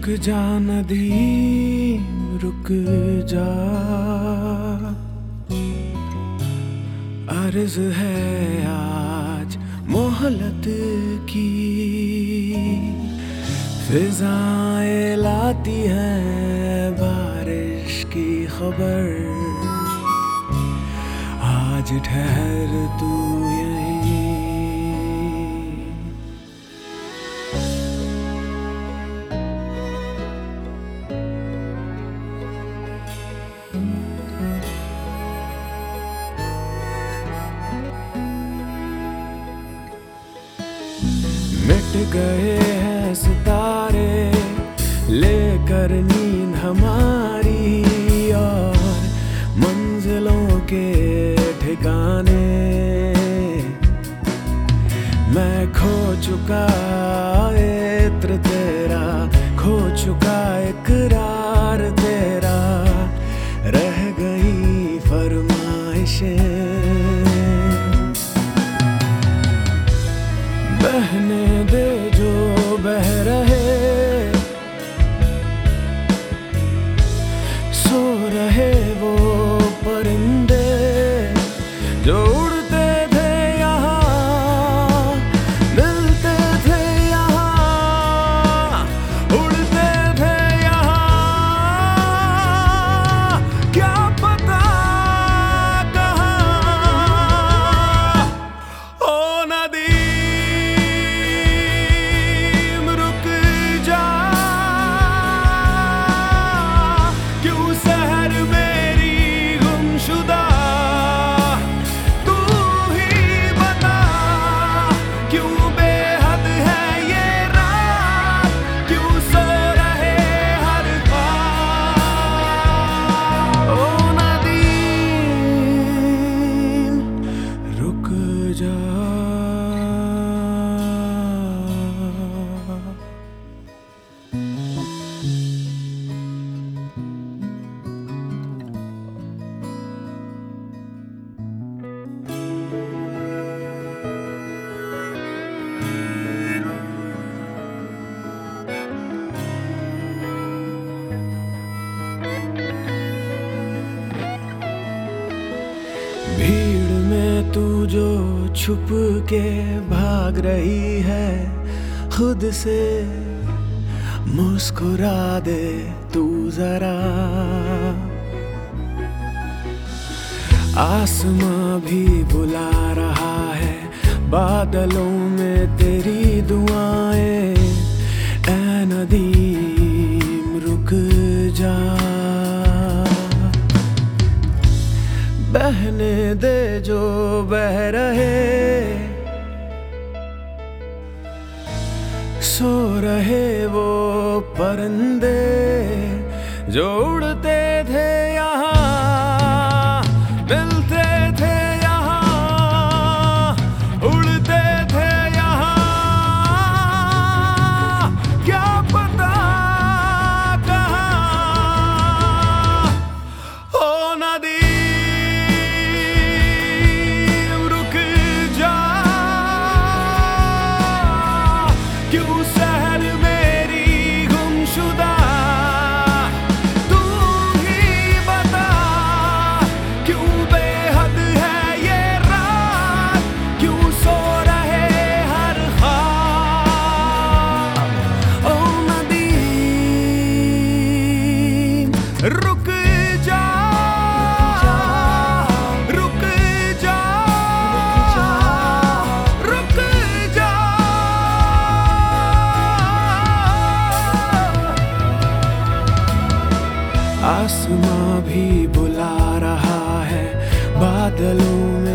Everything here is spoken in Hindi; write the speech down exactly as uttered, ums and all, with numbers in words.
रुक जा नदीम रुक जा, अर्ज है आज मोहलत की। फिजाएं लाती हैं बारिश की खबर, आज ठहर तू यहीं। मिट गए हैं सितारे लेकर नींद हमारी, और मंजिलों के ठिकाने मैं खो चुका इत्र तेरा, खो चुका इकरार तेरा, रह गई फरमाइशें। बहने दे जो बह रहे, सो रहे वो परिंदे जो उड़ते थे यहाँ, मिलते थे यहाँ, उड़ते थे यहाँ, क्या पता कहाँ। ओ नदी भीड़ में तू जो छुप के भाग रही है खुद से, मुस्कुरा दे तू जरा। आसमां भी बुला रहा है बादलों में तेरी दुआएं, ऐ नदीम रुक जा। बहने दे जो बह रहे, सो रहे वो परिंदे जो उड़ते थे यहाँ, मिलते थे यहाँ, उड़ते थे यहाँ, क्या पता कहाँ। ओ नदी रुक जा, रुक जा, रुक जा। आसमां भी बुला रहा है बादलों में